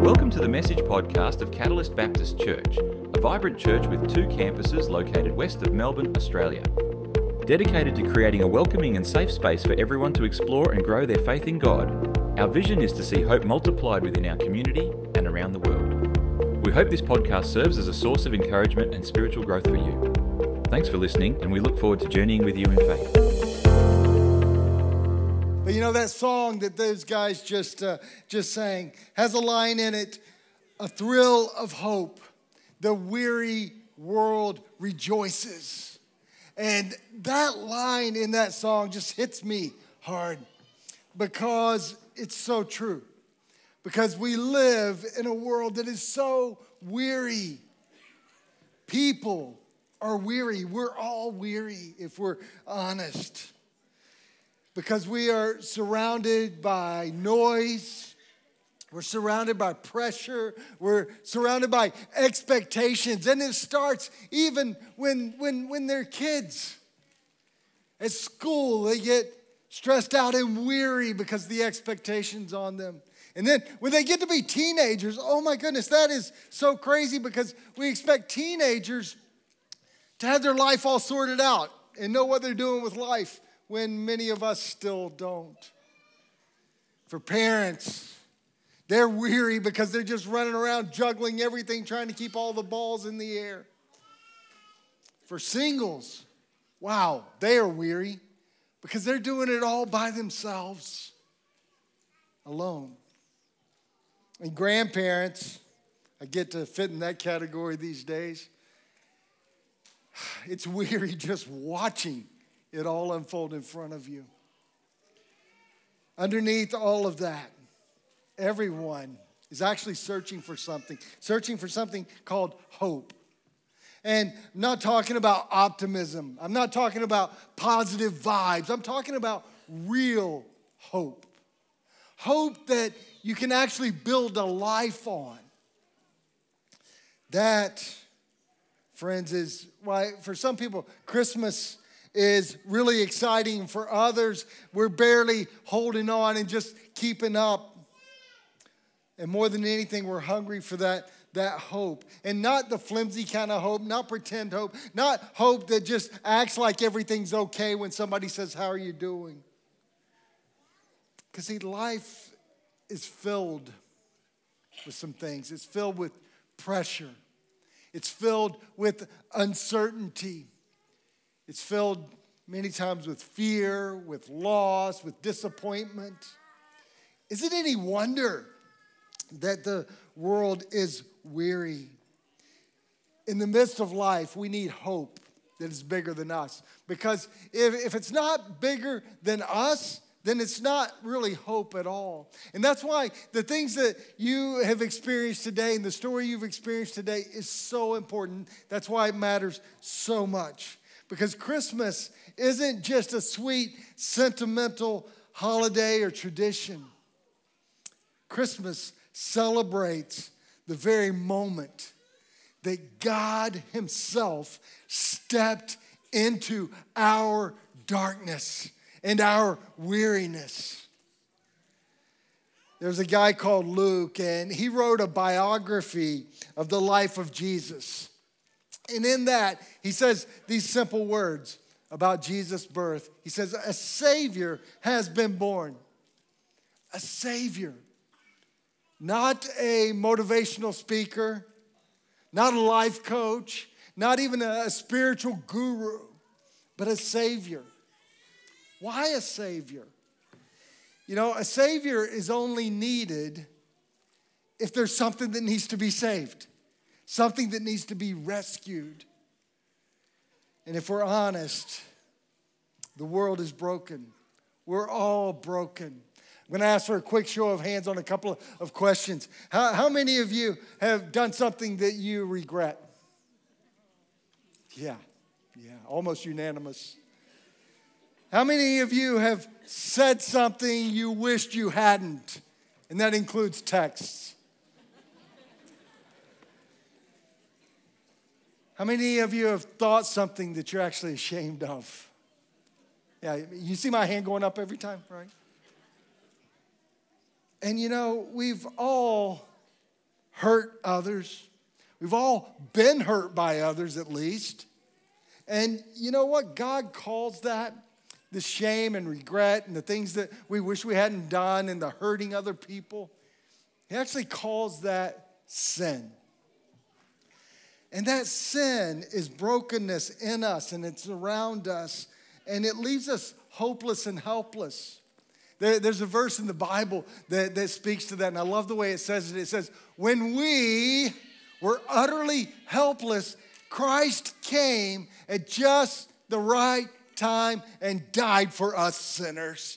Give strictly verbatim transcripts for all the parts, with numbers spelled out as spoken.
Welcome to the Message podcast of Catalyst Baptist Church, a vibrant church with two campuses located west of Melbourne, Australia. Dedicated to creating a welcoming and safe space for everyone to explore and grow their faith in God, our vision is to see hope multiplied within our community and around the world. We hope this podcast serves as a source of encouragement and spiritual growth for you. Thanks for listening, and we look forward to journeying with you in faith. But you know, that song that those guys just uh, just sang has a line in it, a thrill of hope. The weary world rejoices. And that line in that song just hits me hard because it's so true. Because we live in a world that is so weary. People are weary. We're all weary if we're honest. Because we are surrounded by noise, we're surrounded by pressure, we're surrounded by expectations. And it starts even when, when, when they're kids. At school, they get stressed out and weary because the expectations on them. And then when they get to be teenagers, oh my goodness, that is so crazy because we expect teenagers to have their life all sorted out and know what they're doing with life, when many of us still don't. For parents, they're weary because they're just running around juggling everything, trying to keep all the balls in the air. For singles, wow, they are weary because they're doing it all by themselves, alone. And grandparents, I get to fit in that category these days. It's weary just watching it all unfold in front of you. Underneath all of that, everyone is actually searching for something, searching for something called hope. And I'm not talking about optimism. I'm not talking about positive vibes. I'm talking about real hope. Hope that you can actually build a life on. That, friends, is why for some people, Christmas is really exciting. For others, we're barely holding on and just keeping up. And more than anything, we're hungry for that, that hope. And not the flimsy kind of hope, not pretend hope, not hope that just acts like everything's okay when somebody says, "How are you doing?" Because see, life is filled with some things. It's filled with pressure. It's filled with uncertainty. It's filled many times with fear, with loss, with disappointment. Is it any wonder that the world is weary? In the midst of life, we need hope that is bigger than us. Because if, if it's not bigger than us, then it's not really hope at all. And that's why the things that you have experienced today and the story you've experienced today is so important. That's why it matters so much. Because Christmas isn't just a sweet, sentimental holiday or tradition. Christmas celebrates the very moment that God Himself stepped into our darkness and our weariness. There's a guy called Luke, and he wrote a biography of the life of Jesus. And in that, he says these simple words about Jesus' birth. He says, a Savior has been born. A Savior. Not a motivational speaker, not a life coach, not even a spiritual guru, but a Savior. Why a Savior? You know, a Savior is only needed if there's something that needs to be saved. Something that needs to be rescued. And if we're honest, the world is broken. We're all broken. I'm going to ask for a quick show of hands on a couple of questions. How, how many of you have done something that you regret? Yeah, yeah, almost unanimous. How many of you have said something you wished you hadn't? And that includes texts. How many of you have thought something that you're actually ashamed of? Yeah, you see my hand going up every time, right? And you know, we've all hurt others. We've all been hurt by others at least. And you know what? God calls that the shame and regret and the things that we wish we hadn't done and the hurting other people. He actually calls that sin. And that sin is brokenness in us and it's around us and it leaves us hopeless and helpless. There, there's a verse in the Bible that, that speaks to that, and I love the way it says it. It says, when we were utterly helpless, Christ came at just the right time and died for us sinners.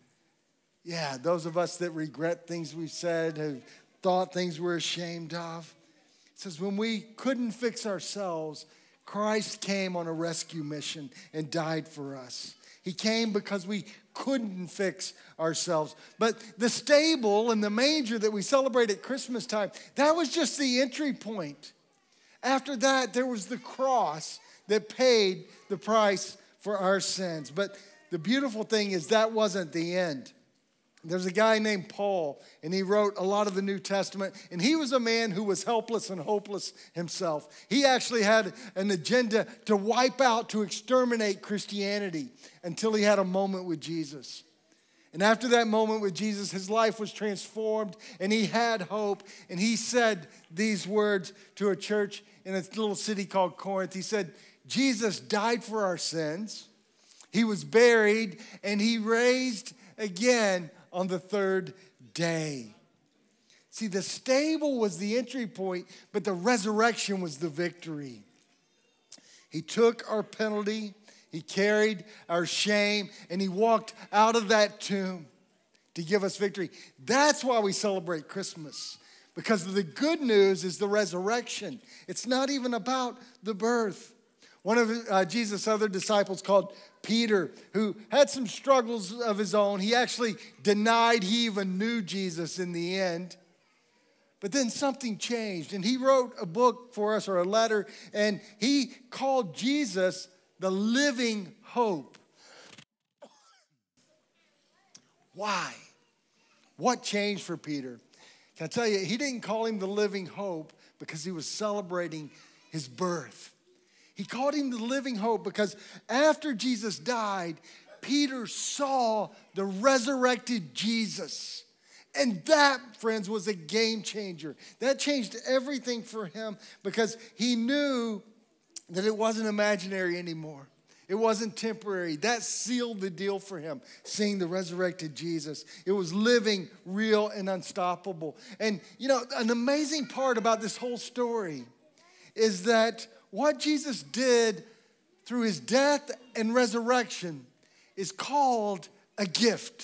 Yeah, those of us that regret things we've said, have thought things we're ashamed of. It says, when we couldn't fix ourselves, Christ came on a rescue mission and died for us. He came because we couldn't fix ourselves. But the stable and the manger that we celebrate at Christmas time, that was just the entry point. After that, there was the cross that paid the price for our sins. But the beautiful thing is that wasn't the end. There's a guy named Paul, and he wrote a lot of the New Testament, and he was a man who was helpless and hopeless himself. He actually had an agenda to wipe out, to exterminate Christianity until he had a moment with Jesus. And after that moment with Jesus, his life was transformed, and he had hope, and he said these words to a church in a little city called Corinth. He said, Jesus died for our sins, he was buried, and he raised again on the third day. See, the stable was the entry point, but the resurrection was the victory. He took our penalty, he carried our shame, and he walked out of that tomb to give us victory. That's why we celebrate Christmas, because the good news is the resurrection. It's not even about the birth. One of uh, Jesus' other disciples called Peter, who had some struggles of his own. He actually denied he even knew Jesus in the end. But then something changed, and he wrote a book for us, or a letter, and he called Jesus the living hope. Why? What changed for Peter? Can I tell you, he didn't call him the living hope because he was celebrating his birth. He called him the living hope because after Jesus died, Peter saw the resurrected Jesus. And that, friends, was a game changer. That changed everything for him because he knew that it wasn't imaginary anymore. It wasn't temporary. That sealed the deal for him, seeing the resurrected Jesus. It was living, real, and unstoppable. And, you know, an amazing part about this whole story is that what Jesus did through his death and resurrection is called a gift.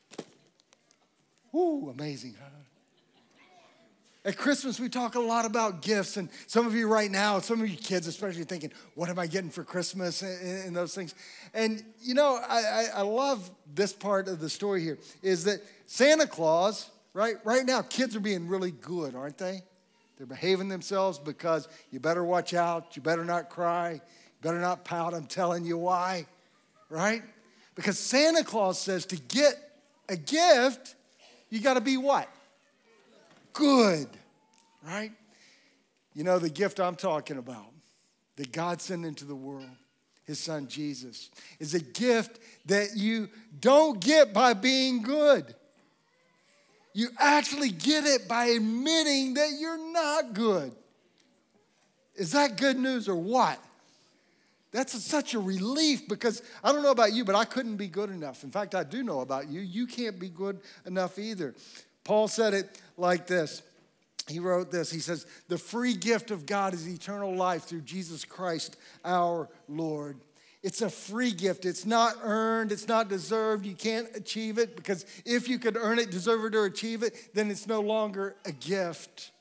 Woo, amazing, huh? At Christmas, we talk a lot about gifts, and some of you right now, some of you kids especially, thinking, what am I getting for Christmas, and, and those things. And, you know, I, I, I love this part of the story here, is that Santa Claus, right, right now, kids are being really good, aren't they? They're behaving themselves because you better watch out, you better not cry, you better not pout, I'm telling you why, right? Because Santa Claus says to get a gift, you got to be what? Good, right? You know, the gift I'm talking about, that God sent into the world, his son Jesus, is a gift that you don't get by being good. You actually get it by admitting that you're not good. Is that good news or what? That's a, such a relief, because I don't know about you, but I couldn't be good enough. In fact, I do know about you. You can't be good enough either. Paul said it like this. He wrote this. He says, the free gift of God is eternal life through Jesus Christ, our Lord. It's a free gift. It's not earned. It's not deserved. You can't achieve it, because if you could earn it, deserve it, or achieve it, then it's no longer a gift.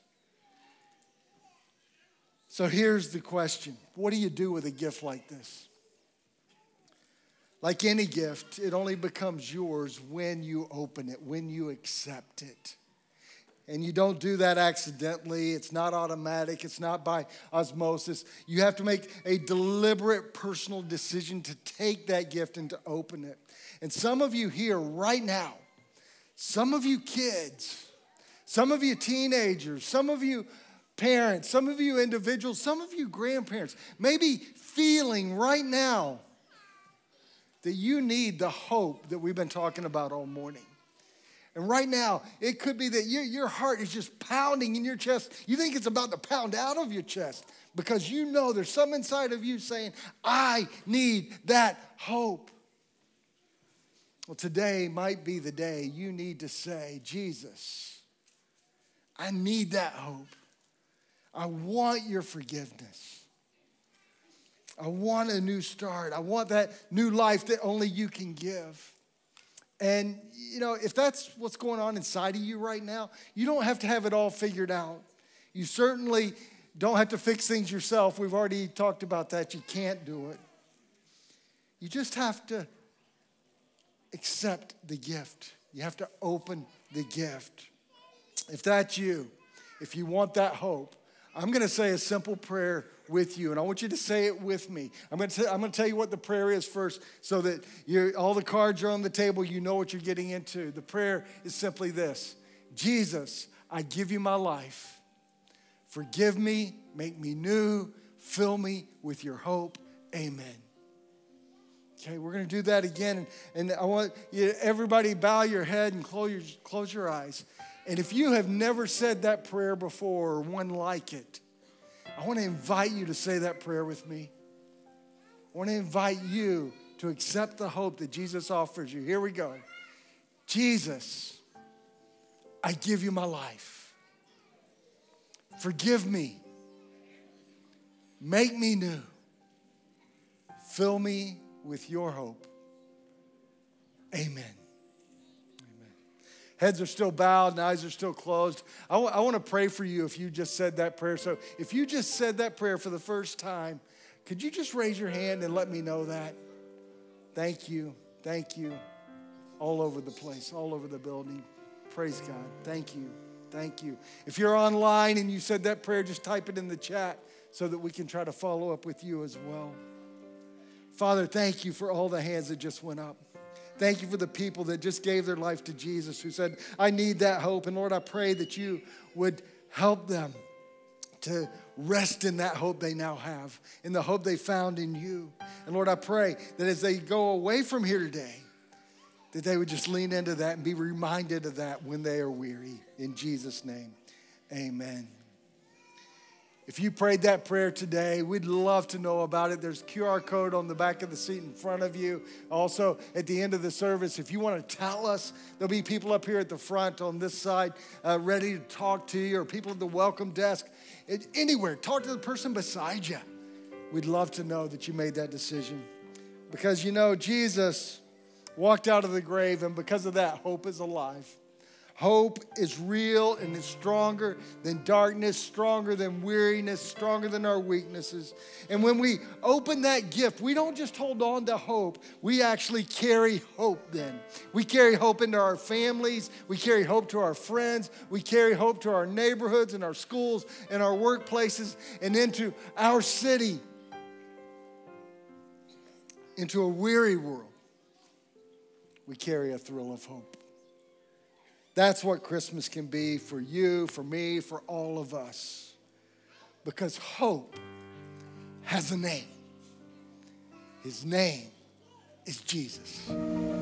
So here's the question. What do you do with a gift like this? Like any gift, it only becomes yours when you open it, when you accept it. And you don't do that accidentally. It's not automatic. It's not by osmosis. You have to make a deliberate personal decision to take that gift and to open it. And some of you here right now, some of you kids, Some of you teenagers, some of you parents, some of you individuals, some of you grandparents, maybe feeling right now that you need the hope that we've been talking about all morning. And right now, it could be that your, your heart is just pounding in your chest. You think it's about to pound out of your chest because you know there's some inside of you saying, I need that hope. Well, today might be the day you need to say, Jesus, I need that hope. I want your forgiveness. I want a new start. I want that new life that only you can give. And, you know, if that's what's going on inside of you right now, you don't have to have it all figured out. You certainly don't have to fix things yourself. We've already talked about that. You can't do it. You just have to accept the gift. You have to open the gift. If that's you, if you want that hope, I'm going to say a simple prayer with you, and I want you to say it with me. I'm going to, t- I'm going to tell you what the prayer is first so that you're, all the cards are on the table. You know what you're getting into. The prayer is simply this. Jesus, I give you my life. Forgive me, make me new, fill me with your hope. Amen. Okay, we're going to do that again, and, and I want you, everybody bow your head and close your, close your eyes. And if you have never said that prayer before or one like it, I want to invite you to say that prayer with me. I want to invite you to accept the hope that Jesus offers you. Here we go. Jesus, I give you my life. Forgive me. Make me new. Fill me with your hope. Amen. Heads are still bowed and eyes are still closed. I, w- I want to pray for you if you just said that prayer. So if you just said that prayer for the first time, could you just raise your hand and let me know that? Thank you. Thank you. All over the place, all over the building. Praise God. Thank you. Thank you. If you're online and you said that prayer, just type it in the chat so that we can try to follow up with you as well. Father, thank you for all the hands that just went up. Thank you for the people that just gave their life to Jesus, who said, I need that hope. And Lord, I pray that you would help them to rest in that hope they now have, in the hope they found in you. And Lord, I pray that as they go away from here today, that they would just lean into that and be reminded of that when they are weary. In Jesus' name, amen. If you prayed that prayer today, we'd love to know about it. There's a Q R code on the back of the seat in front of you. Also, at the end of the service, if you want to tell us, there'll be people up here at the front on this side uh, ready to talk to you, or people at the welcome desk. It, anywhere, talk to the person beside you. We'd love to know that you made that decision. Because, you know, Jesus walked out of the grave, and because of that, hope is alive. Hope is real and is stronger than darkness, stronger than weariness, stronger than our weaknesses. And when we open that gift, we don't just hold on to hope. We actually carry hope then. We carry hope into our families. We carry hope to our friends. We carry hope to our neighborhoods and our schools and our workplaces and into our city, into a weary world. We carry a thrill of hope. That's what Christmas can be for you, for me, for all of us. Because hope has a name. His name is Jesus.